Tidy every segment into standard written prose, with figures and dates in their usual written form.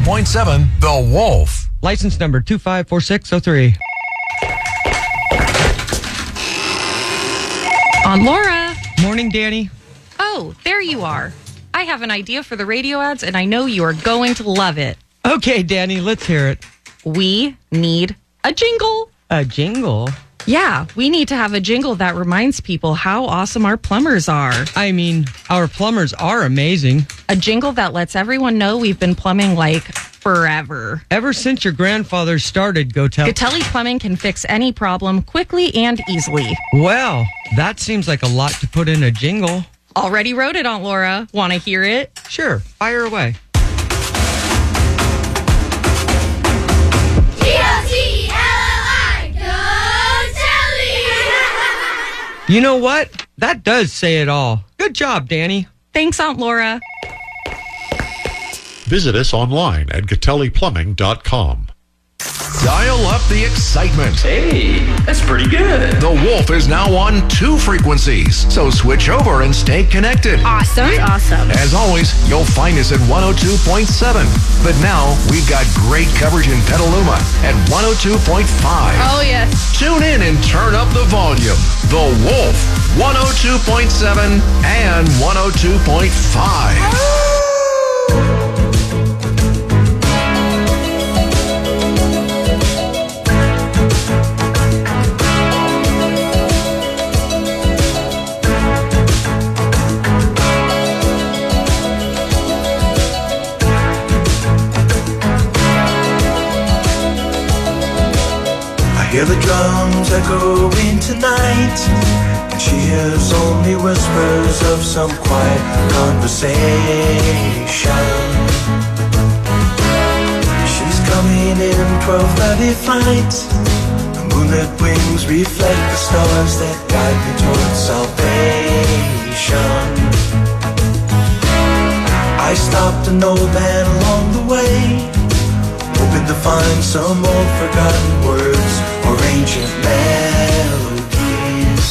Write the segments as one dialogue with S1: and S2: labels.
S1: 102.7 The Wolf.
S2: License number 254603.
S3: Aunt Laura.
S2: Morning, Danny.
S3: Oh, there you are. I have an idea for the radio ads, and I know you are going to love it.
S2: Okay, Danny, let's hear it.
S3: We need a jingle.
S2: A jingle?
S3: Yeah, we need to have a jingle that reminds people how awesome our plumbers are.
S2: I mean, our plumbers are amazing.
S3: A jingle that lets everyone know we've been plumbing like forever.
S2: Ever since your grandfather started,
S3: Gatelli Plumbing can fix any problem quickly and easily.
S2: Well, that seems like a lot to put in a jingle.
S3: Already wrote it, Aunt Laura. Want to hear it?
S2: Sure, fire away. You know what? That does say it all. Good job, Danny.
S3: Thanks, Aunt Laura.
S4: Visit us online at GatelliPlumbing.com.
S1: Dial up the excitement.
S5: Hey, that's pretty good.
S1: The Wolf is now on 2 frequencies, so switch over and stay connected.
S6: Awesome.
S1: As always, you'll find us at 102.7. But now, we've got great coverage in Petaluma at 102.5.
S6: Oh, yes.
S1: Tune in and turn up the volume. The Wolf, 102.7 and 102.5.
S7: Hear the drums echoing tonight, and she hears only whispers of some quiet conversation. She's coming in 12:30 flight. The moonlit wings reflect the stars that guide me towards salvation. I stopped an old man along the way, hoping to find some old forgotten words or ancient melodies.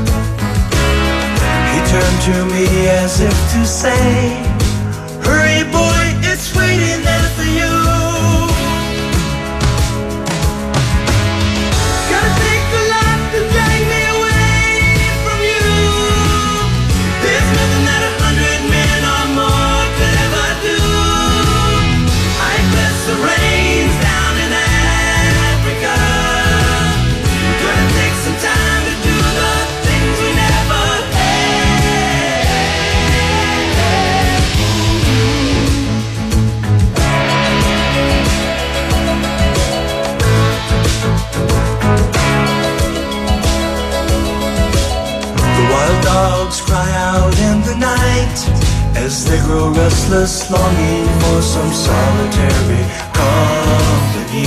S7: He turned to me as if to say, hurry boy, it's waiting there for you. Gotta take a lot to drag me away from you. There's nothing that 100 men or more could ever do. I bless the rains down in Africa. Gonna take some time to do the things we never had. The wild dogs cry out in the night as they grow restless, longing for some solitary company.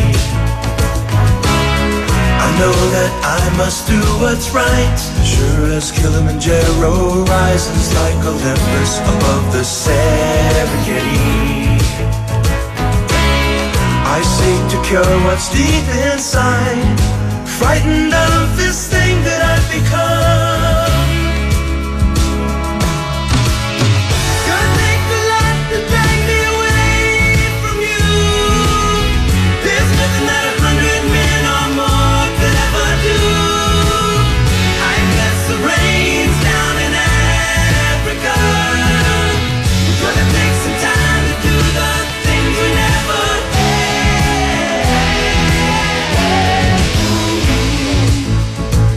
S7: I know that I must do what's right, sure as Kilimanjaro rises like Olympus above the Serengeti. I seek to cure what's deep inside, frightened of this thing that I've become. Gonna take a lot to drag me away from you. There's nothing that 100 men or more could ever do. I bless the rains down in Africa. Gonna take some time to do the things we never had.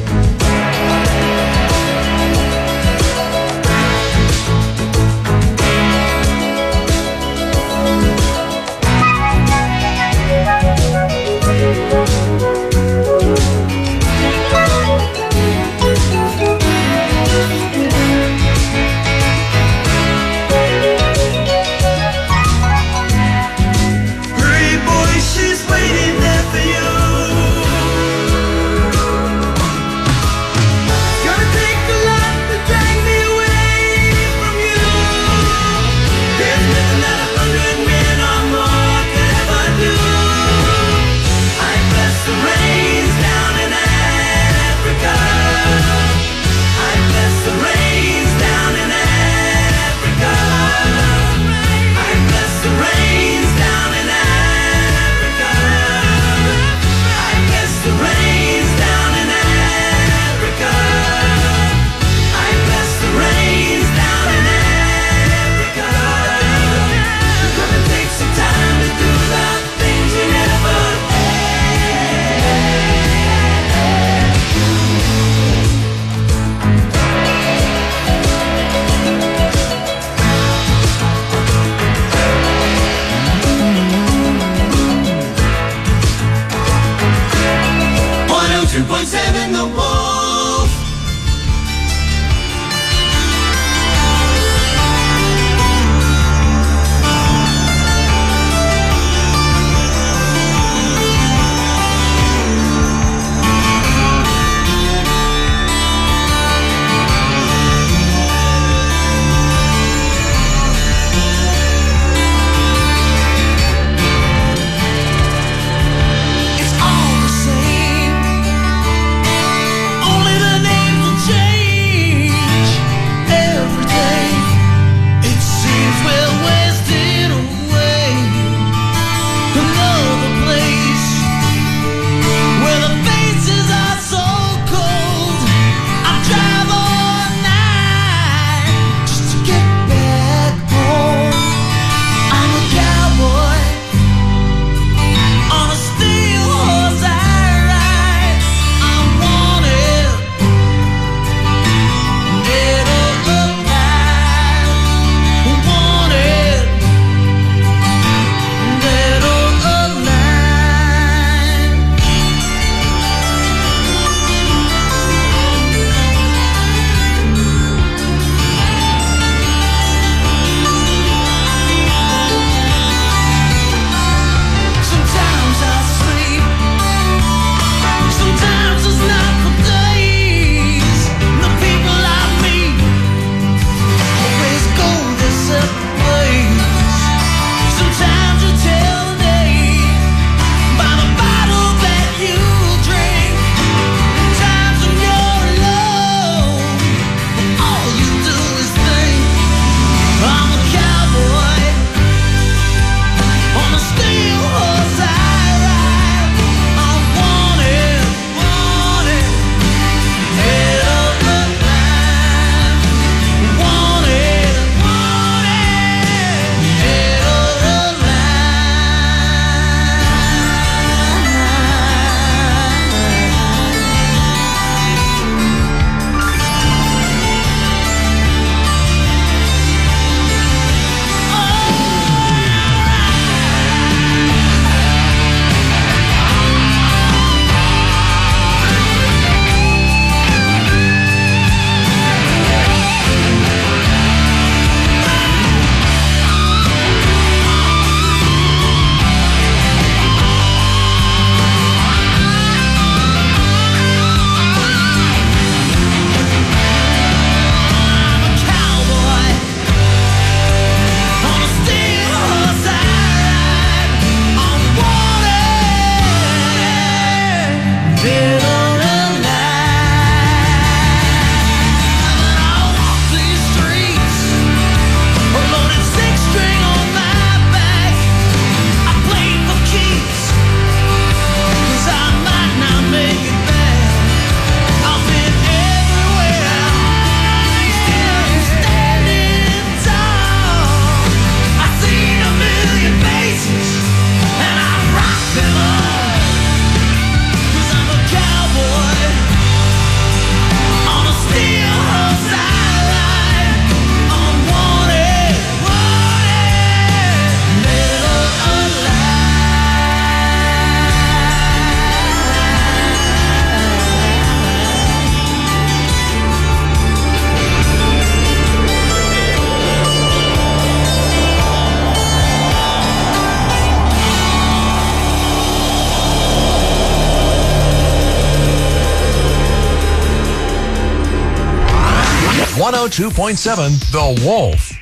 S1: 102.7 The Wolf.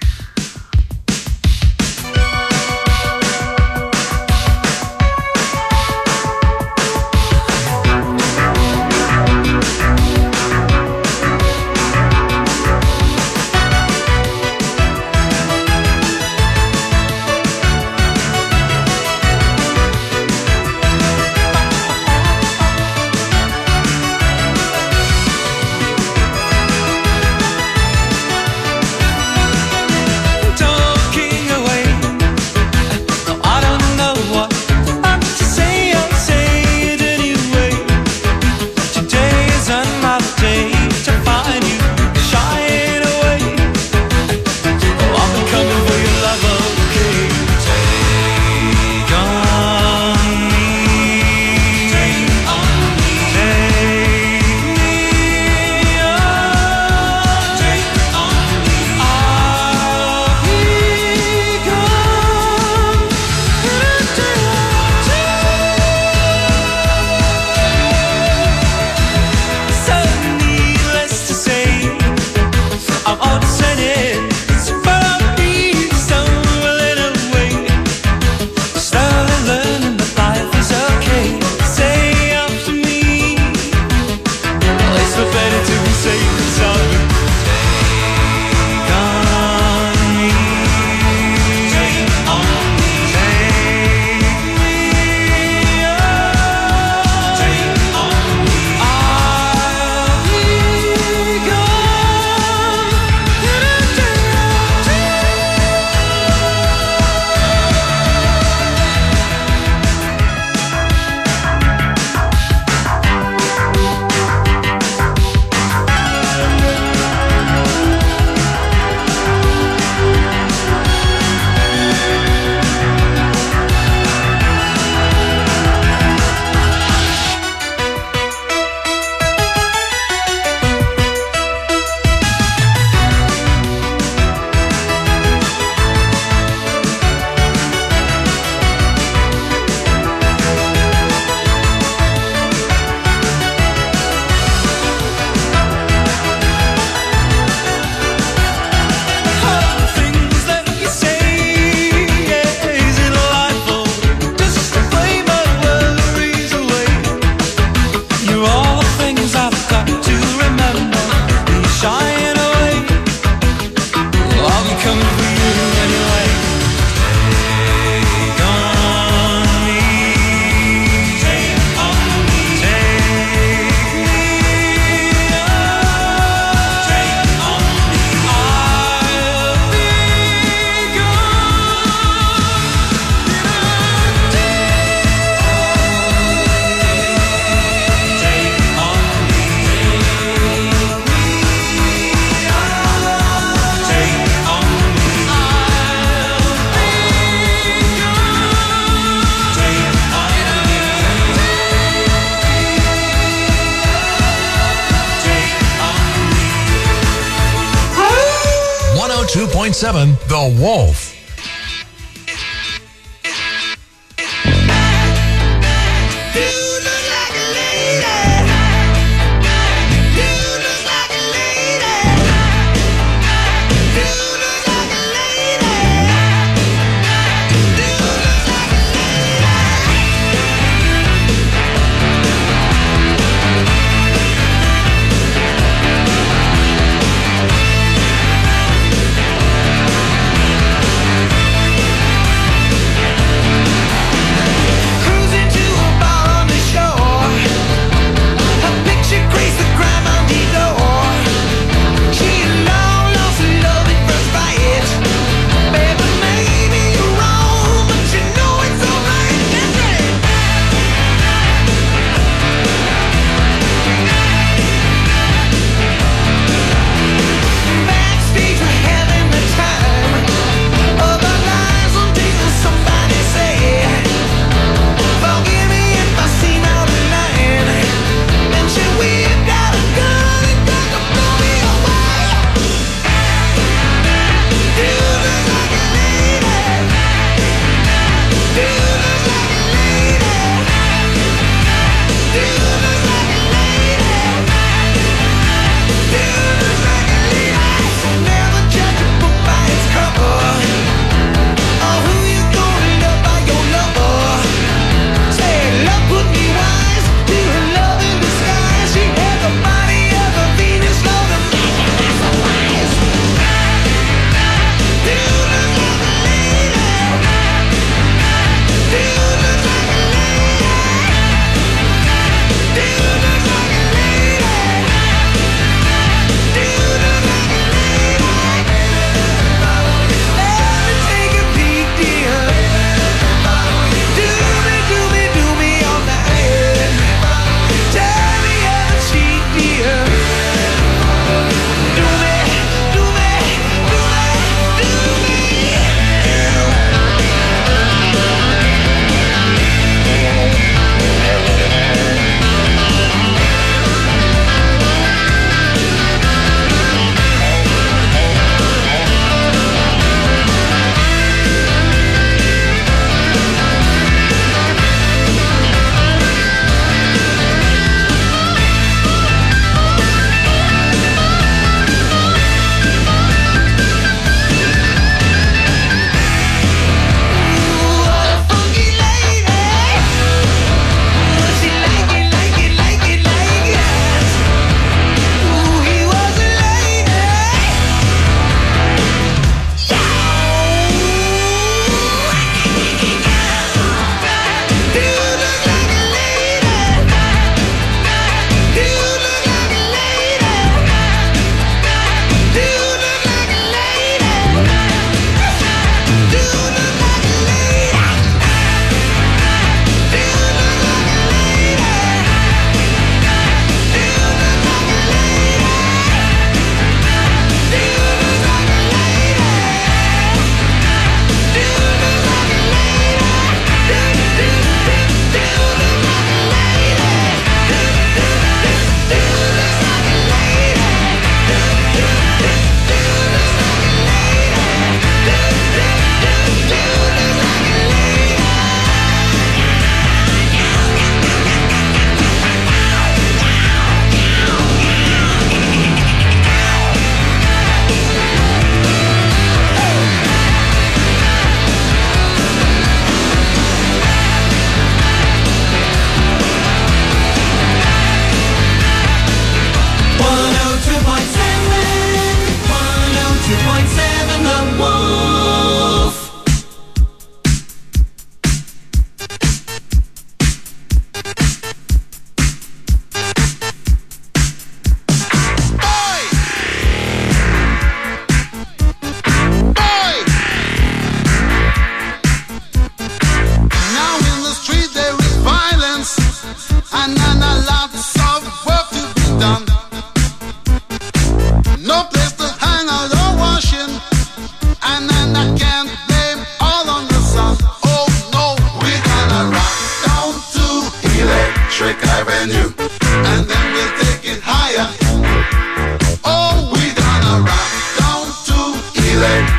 S1: The Wolf.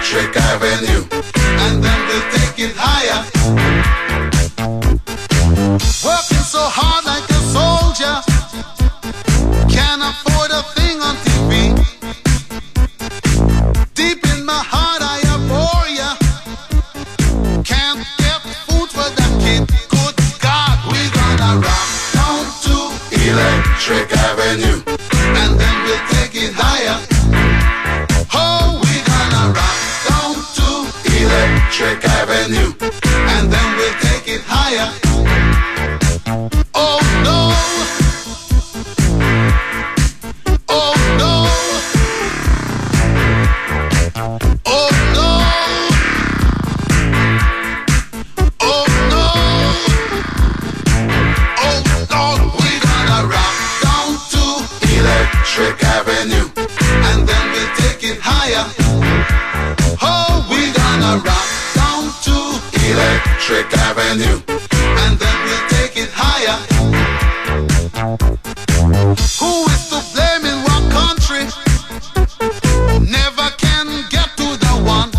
S7: Electric Avenue, and then we'll take it higher. Working so hard like a soldier, can't afford a thing on TV. Deep in my heart I abhor ya. Can't get food for that kid. Good God, we gonna rock down to Electric Avenue, and then we'll take it higher. Oh, we gonna rock down to Electric Avenue, and then we'll take it higher. Oh no. Oh no. Oh no. Oh no. Oh Lord, we gonna rock down to Electric Avenue, and then we'll take it higher. Oh, we gonna rock down to Electric Avenue, and then we'll take it higher. Who is to blame in what country? Never can get to the one.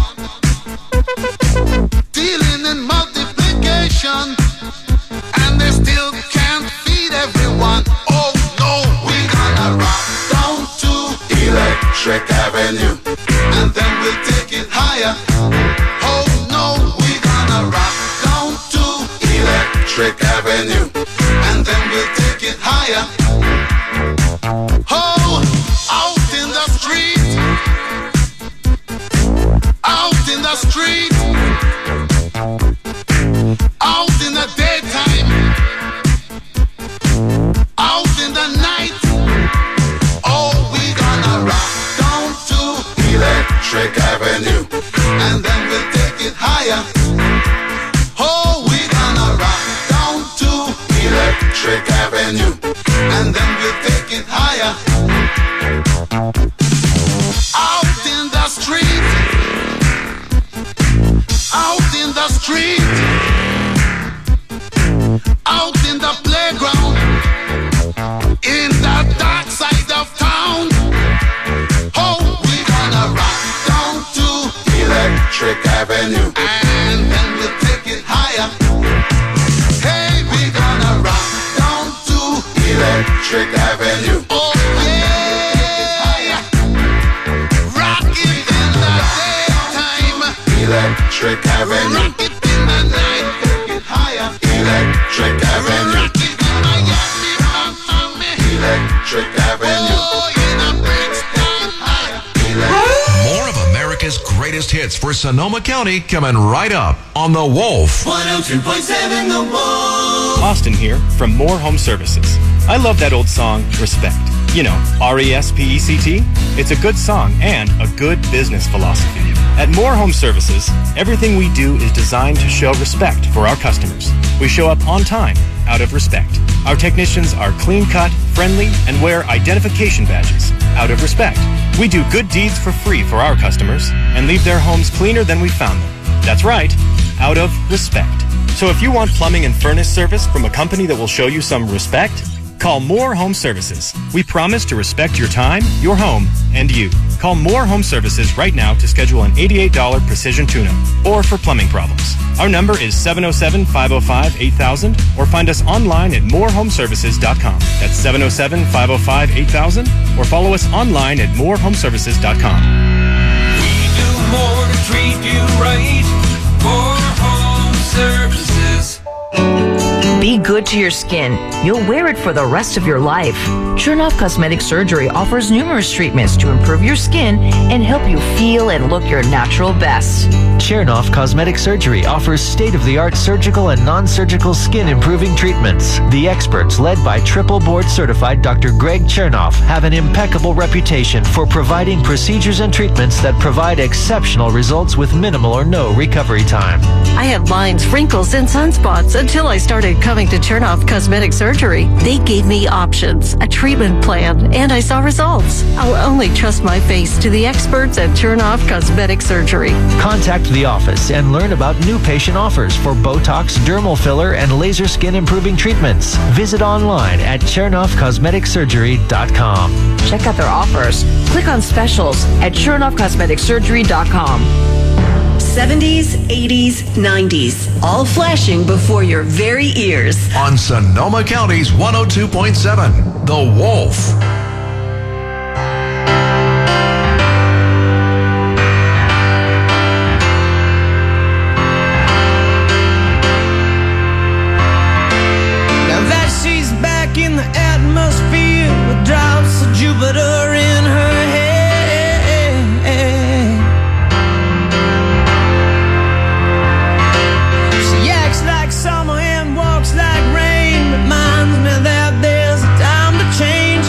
S7: Dealing in multiplication, and they still can't feed everyone. Oh no, we gonna rock down to Electric Avenue, and then we'll take it higher. Oh no, we gonna rock down to Electric Avenue, and then we'll take it higher. Oh, out in the street, out in the street, out in the daytime, out in the night. Oh, we gonna rock down to Electric Avenue, and then we'll take it higher. Oh, we gonna rock down to Electric Avenue, and then we'll take it higher. Out in the street, out in the street, out in the playground, in the dark side of town. Oh, we gonna rock down to Electric Avenue, and then we'll take it higher. Hey, we gonna rock down to Electric Avenue. Oh yeah, rock it in the daytime, Electric Avenue. Rock it in the night, take it higher, Electric Avenue. Rock it in Miami, Miami, Electric Avenue. Oh, in the Brixton, higher.
S1: More of America's greatest hits for Sonoma County coming right up on The Wolf.
S7: 102.7 The Wolf.
S6: Austin here from More Home Services. I love that old song, Respect. You know, R-E-S-P-E-C-T. It's a good song and a good business philosophy. At More Home Services, everything we do is designed to show respect for our customers. We show up on time, out of respect. Our technicians are clean-cut, friendly, and wear identification badges, out of respect. We do good deeds for free for our customers and leave their homes cleaner than we found them. That's right, out of respect. So if you want plumbing and furnace service from a company that will show you some respect, call More Home Services. We promise to respect your time, your home, and you. Call More Home Services right now to schedule an $88 precision tune-up or for plumbing problems. Our number is 707-505-8000 or find us online at morehomeservices.com. That's 707-505-8000 or follow us online at morehomeservices.com.
S5: We do more to treat you right. More Home Services.
S8: Be good to your skin. You'll wear it for the rest of your life. Chernoff Cosmetic Surgery offers numerous treatments to improve your skin and help you feel and look your natural best.
S9: Chernoff Cosmetic Surgery offers state-of-the-art surgical and non-surgical skin improving treatments. The experts, led by triple board certified Dr. Greg Chernoff, have an impeccable reputation for providing procedures and treatments that provide exceptional results with minimal or no recovery time.
S10: I had lines, wrinkles, and sunspots until I started coming to Chernoff Cosmetic Surgery. They gave me options, a treatment plan, and I saw results. I'll only trust my face to the experts at Chernoff Cosmetic Surgery.
S9: Contact the office and learn about new patient offers for Botox, dermal filler, and laser skin improving treatments. Visit online at ChernoffCosmeticSurgery.com.
S8: Check out their offers. Click on specials at ChernoffCosmeticSurgery.com.
S11: 70s, 80s, 90s, all flashing before your very ears.
S1: On Sonoma County's 102.7, The Wolf.
S7: Now that she's back in the atmosphere with drops of Jupiter in her head. Summer and walks like rain, reminds me that there's a time to change.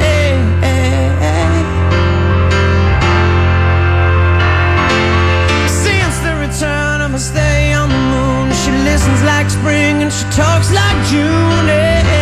S7: Since the return of her stay on the moon, she listens like spring and she talks like June.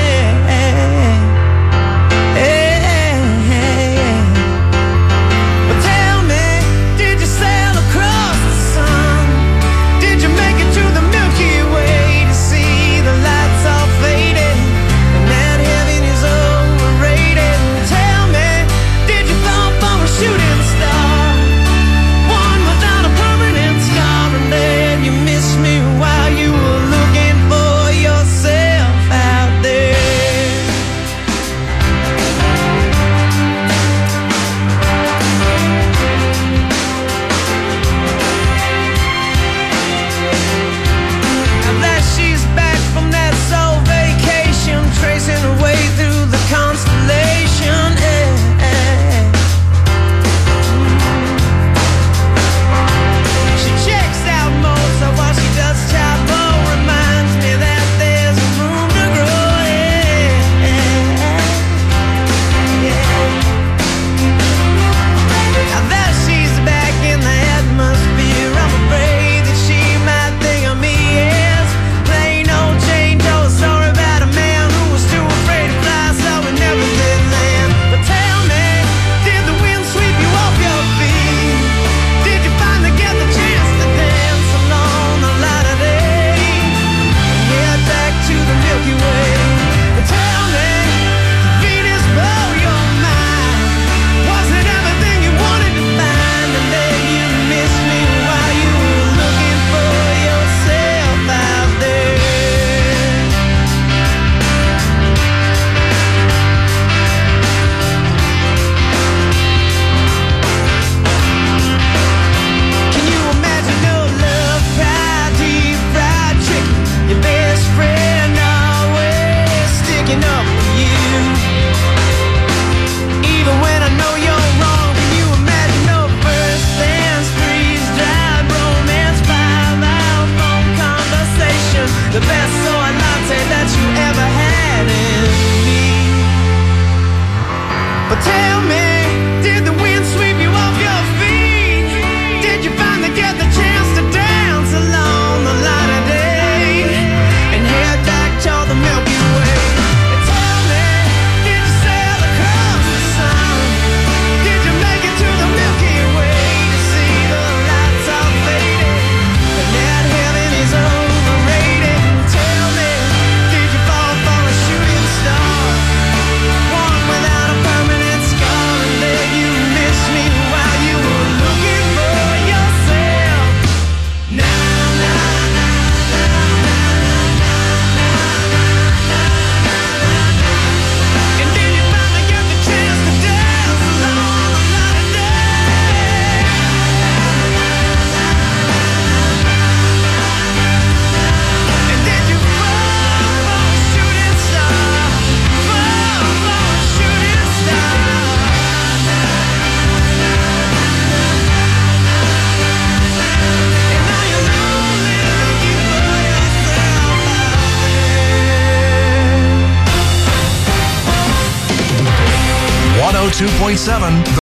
S7: But tell me, did you sail across the sun? Did you make it to the Milky Way? The lights all faded, and that heaven is overrated. Tell me, did you fall for a shooting star? One without a permanent scar, and then you missed me while you were looking for yourself out there. Now that she's back from that soul vacation, tracing her way through the constellation. She checks out Mozart while she does Chapo, reminds me that there's room to grow. Now that she's back in the atmosphere, I'm afraid that she might think of me as plain old Jane Doe, a story about a man who was too afraid to fly, so he never did land. But tell me, did the wind sweep you off your feet? Did you finally get the chance to dance along the light of day and head back to the Milky Way? But tell me, did Venus blow your mind? Was it everything you wanted to find? And then you missed me while you were looking for yourself out there. Can you imagine your love pie, deep fried chicken? Your best friend always sticking up for you. Even when I know you're wrong, can you imagine no first dance, freeze-dried romance, 5-hour phone conversation, the best soy latte that you ever had in me? But tell me, did the wind sweep you off your feet? Did you finally get the chance to dance along the light of day and head back to the Milky Way? And tell me, did you sail across the sun? Did you make it to the Milky Way to see the lights all faded and that heaven is overrated? Tell me, did you fall for a shooting star? One without a permanent scar, and then you missed me while you were looking for yourself. Na na na na na na na na na. And did you finally get the chance to dance along the light of day? And did you fall for a shooting star? Fall for a shooting star? And now you're lonely, looking for yourself out there.
S1: 102.7